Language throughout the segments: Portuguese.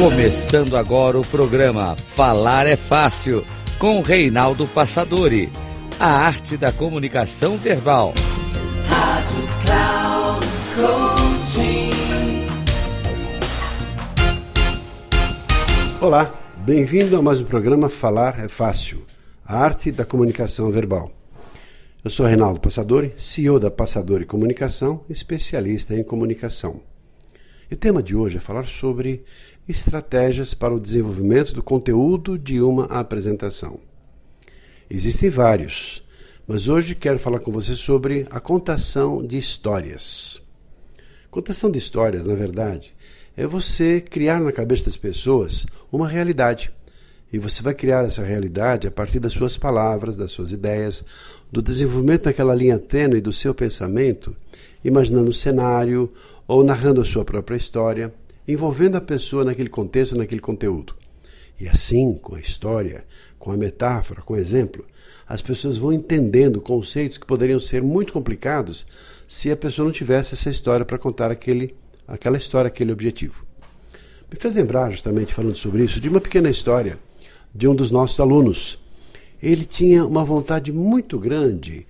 Começando agora o programa Falar é Fácil, com Reinaldo Passadori. A arte da comunicação verbal. Rádio Cloud Coaching. Olá, bem-vindo a mais um programa Falar é Fácil, a arte da comunicação verbal. Eu sou Reinaldo Passadori, CEO da Passadori Comunicação, especialista em comunicação. E o tema de hoje é falar sobre estratégias para o desenvolvimento do conteúdo de uma apresentação. Existem vários, mas hoje quero falar com você sobre a contação de histórias. Contação de histórias, na verdade, é você criar na cabeça das pessoas uma realidade. E você vai criar essa realidade a partir das suas palavras, das suas ideias, do desenvolvimento daquela linha tênue do seu pensamento, imaginando o cenário ou narrando a sua própria história, envolvendo a pessoa naquele contexto, naquele conteúdo. E assim, com a história, com a metáfora, com o exemplo, as pessoas vão entendendo conceitos que poderiam ser muito complicados se a pessoa não tivesse essa história para contar aquela história, aquele objetivo. Me fez lembrar, justamente falando sobre isso, de uma pequena história de um dos nossos alunos. Ele tinha uma vontade muito grande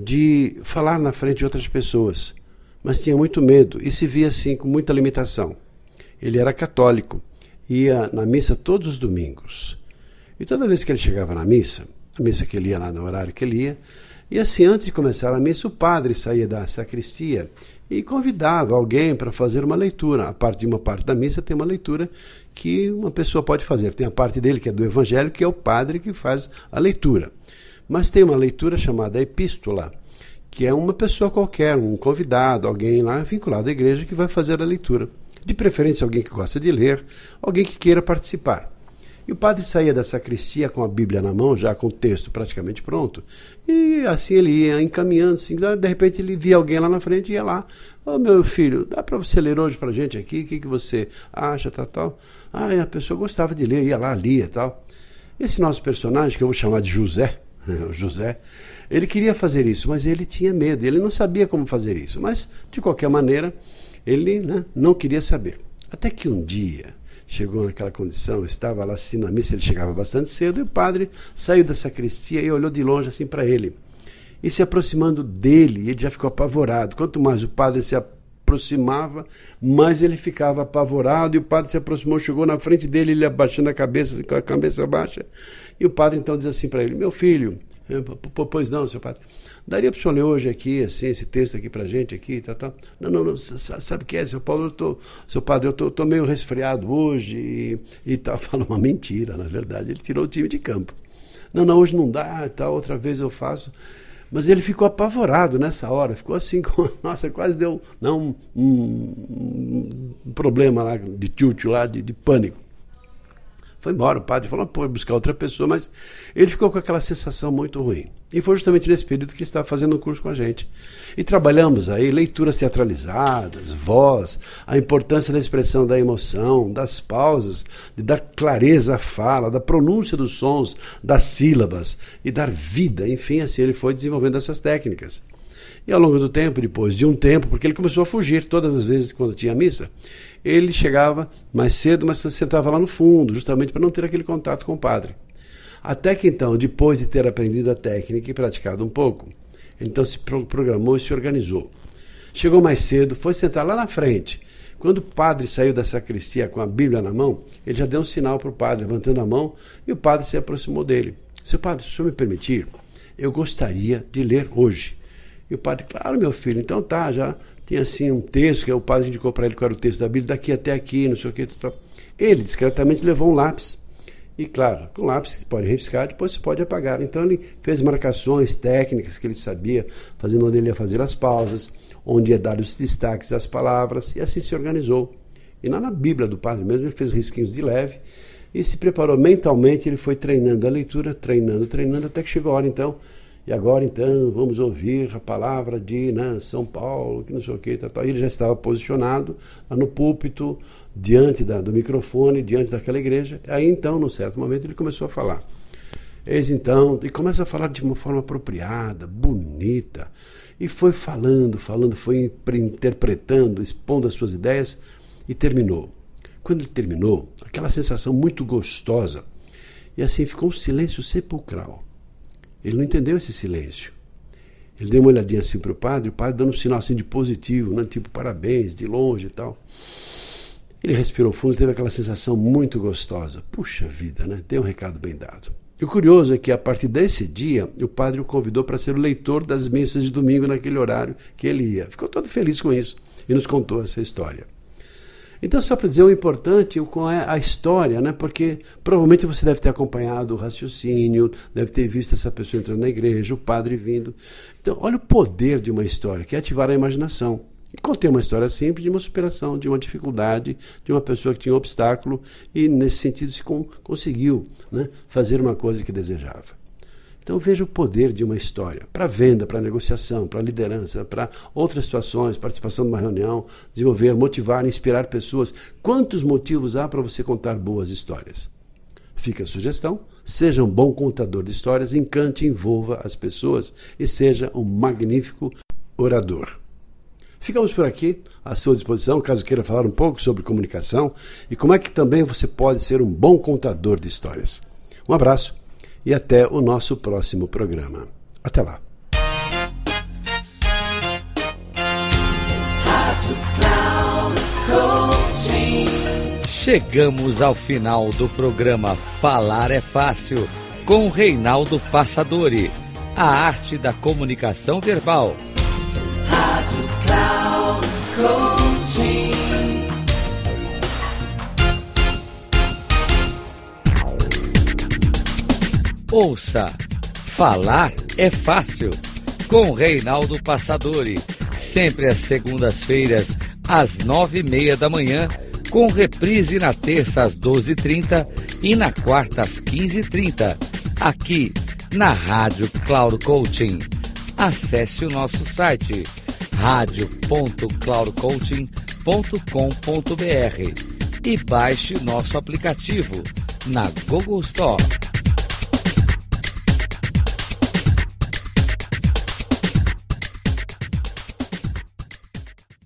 de falar na frente de outras pessoas, mas tinha muito medo e se via assim com muita limitação. Ele era católico, ia na missa todos os domingos. E toda vez que ele chegava na missa, a missa que ele ia lá no horário que ele ia, e assim antes de começar a missa, o padre saía da sacristia e convidava alguém para fazer uma leitura. A parte de uma parte da missa tem uma leitura que uma pessoa pode fazer. Tem a parte dele que é do Evangelho, que é o padre que faz a leitura. Mas tem uma leitura chamada epístola, que é uma pessoa qualquer, um convidado, alguém lá vinculado à igreja que vai fazer a leitura. De preferência alguém que gosta de ler, alguém que queira participar. E o padre saía da sacristia com a Bíblia na mão, já com o texto praticamente pronto, e assim ele ia encaminhando, assim, de repente ele via alguém lá na frente e ia lá: "Ô meu filho, dá para você ler hoje para a gente aqui? O que você acha, tal?" Ah, a pessoa gostava de ler, ia lá, lia, tal. Esse nosso personagem, que eu vou chamar de José, ele queria fazer isso, mas ele tinha medo, ele não sabia como fazer isso, mas de qualquer maneira ele não queria saber. Até que um dia chegou naquela condição, estava lá assistindo a missa, ele chegava bastante cedo, e o padre saiu da sacristia e olhou de longe assim para ele. E se aproximando dele, ele já ficou apavorado. Quanto mais o padre se aproximava, mais ele ficava apavorado, e o padre se aproximou, chegou na frente dele, ele abaixando a cabeça, com a cabeça baixa. E o padre então diz assim para ele: "Meu filho, pois não, seu padre, daria para o senhor ler hoje aqui, assim, esse texto aqui para a gente, aqui, tal. Não, sabe o que é, seu Paulo, seu padre, eu tô meio resfriado hoje e tal." Fala uma mentira, na verdade, ele tirou o time de campo. Não, hoje não dá, tal, outra vez eu faço. Mas ele ficou apavorado nessa hora, ficou assim, nossa, quase deu um problema lá, de tilt lá, de pânico. Foi embora, o padre falou: "Pô, buscar outra pessoa", mas ele ficou com aquela sensação muito ruim. E foi justamente nesse período que ele estava fazendo um curso com a gente. E trabalhamos aí leituras teatralizadas, voz, a importância da expressão da emoção, das pausas, de dar clareza à fala, da pronúncia dos sons, das sílabas e dar vida. Enfim, assim ele foi desenvolvendo essas técnicas. E ao longo do tempo, depois de um tempo, porque ele começou a fugir todas as vezes quando tinha missa, ele chegava mais cedo, mas sentava lá no fundo, justamente para não ter aquele contato com o padre. Até que então, depois de ter aprendido a técnica e praticado um pouco, então se programou e se organizou. Chegou mais cedo, foi sentar lá na frente. Quando o padre saiu da sacristia com a Bíblia na mão, ele já deu um sinal para o padre, levantando a mão, e o padre se aproximou dele. "Seu padre, se o senhor me permitir, eu gostaria de ler hoje." E o padre: "Claro, meu filho, então tá, já tem assim um texto, que o padre indicou para ele qual era o texto da Bíblia, daqui até aqui, não sei o que, tal." Ele discretamente levou um lápis. E claro, com lápis você pode riscar, depois você pode apagar. Então ele fez marcações técnicas que ele sabia, fazendo onde ele ia fazer as pausas, onde ia dar os destaques às palavras, e assim se organizou. E lá na Bíblia do padre mesmo, ele fez risquinhos de leve e se preparou mentalmente. Ele foi treinando a leitura, treinando, até que chegou a hora então. E agora então vamos ouvir a palavra de São Paulo, que não sei o que, tal. E ele já estava posicionado lá no púlpito, diante do microfone, diante daquela igreja. Aí então, num certo momento, ele começou a falar. Eis então, e começa a falar de uma forma apropriada, bonita. E foi falando, foi interpretando, expondo as suas ideias, e terminou. Quando ele terminou, aquela sensação muito gostosa, e assim ficou um silêncio sepulcral. Ele não entendeu esse silêncio. Ele deu uma olhadinha assim para o padre dando um sinal assim de positivo, né? Tipo parabéns, de longe e tal. Ele respirou fundo e teve aquela sensação muito gostosa. Puxa vida, né? Tem um recado bem dado. E o curioso é que a partir desse dia, o padre o convidou para ser o leitor das missas de domingo naquele horário que ele ia. Ficou todo feliz com isso e nos contou essa história. Então, só para dizer o importante, qual é a história, né? Porque provavelmente você deve ter acompanhado o raciocínio, deve ter visto essa pessoa entrando na igreja, o padre vindo. Então, olha o poder de uma história, que é ativar a imaginação. E contei uma história simples de uma superação, de uma dificuldade, de uma pessoa que tinha um obstáculo e, nesse sentido, se conseguiu, né, fazer uma coisa que desejava. Então veja o poder de uma história, para venda, para negociação, para liderança, para outras situações, participação numa reunião, desenvolver, motivar, inspirar pessoas. Quantos motivos há para você contar boas histórias? Fica a sugestão, seja um bom contador de histórias, encante, envolva as pessoas e seja um magnífico orador. Ficamos por aqui, à sua disposição, caso queira falar um pouco sobre comunicação e como é que também você pode ser um bom contador de histórias. Um abraço. E até o nosso próximo programa. Até lá. Chegamos ao final do programa Falar é Fácil, com Reinaldo Passadori. A arte da comunicação verbal. Rádio Cloud Coaching. Ouça, Falar é Fácil, com Reinaldo Passadori, sempre às segundas-feiras, às 9h30 da manhã, com reprise na terça às 12h30 e na quarta às 15h30, aqui na Rádio Cloud Coaching. Acesse o nosso site, radio.cloudcoaching.com.br e baixe o nosso aplicativo na Google Store.